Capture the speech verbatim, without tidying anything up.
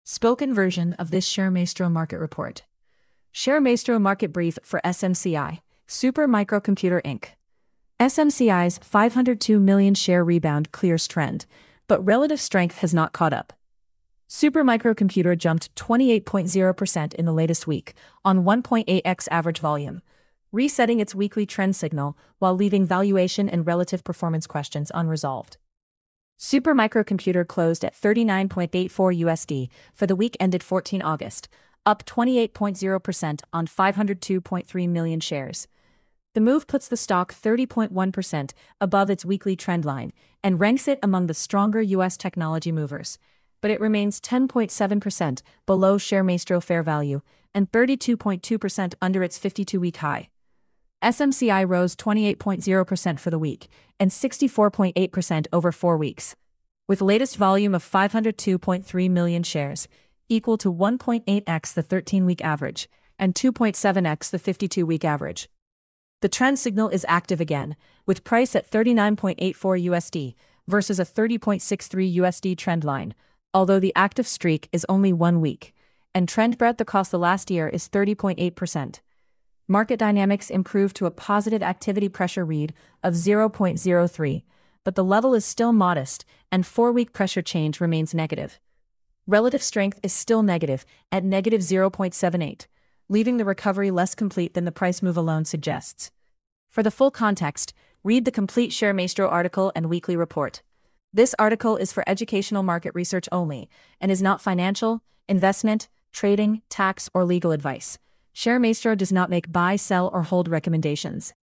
Spoken version of this ShareMaestro Market Report. ShareMaestro Market Brief for S M C I, Super Microcomputer Incorporated. S M C I's five hundred two million share rebound clears trend, but relative strength has not caught up. Super Microcomputer jumped twenty-eight point zero percent in the latest week, on one point eight x average volume, resetting its weekly trend signal while leaving valuation and relative performance questions unresolved. Super Microcomputer closed at thirty-nine point eight four U S D for the week ended fourteenth August, up twenty-eight point zero percent on five hundred two point three million shares. The move puts the stock thirty point one percent above its weekly trend line and ranks it among the stronger U S technology movers, but it remains ten point seven percent below ShareMaestro fair value and thirty-two point two percent under its fifty-two week high. S M C I rose twenty-eight point zero percent for the week and sixty-four point eight percent over four weeks, with latest volume of five hundred two point three million shares, equal to one point eight x the thirteen week average and two point seven x the fifty-two week average. The trend signal is active again, with price at thirty-nine point eight four U S D versus a thirty point six three U S D trend line, although the active streak is only one week, and trend breadth across the last year is thirty point eight percent. Market dynamics improved to a positive activity pressure read of zero point zero three, but the level is still modest and four-week pressure change remains negative. Relative strength is still negative at negative zero point seven eight, leaving the recovery less complete than the price move alone suggests. For the full context, read the complete ShareMaestro article and weekly report. This article is for educational market research only and is not financial, investment, trading, tax, or legal advice. ShareMaestro does not make buy, sell, or hold recommendations.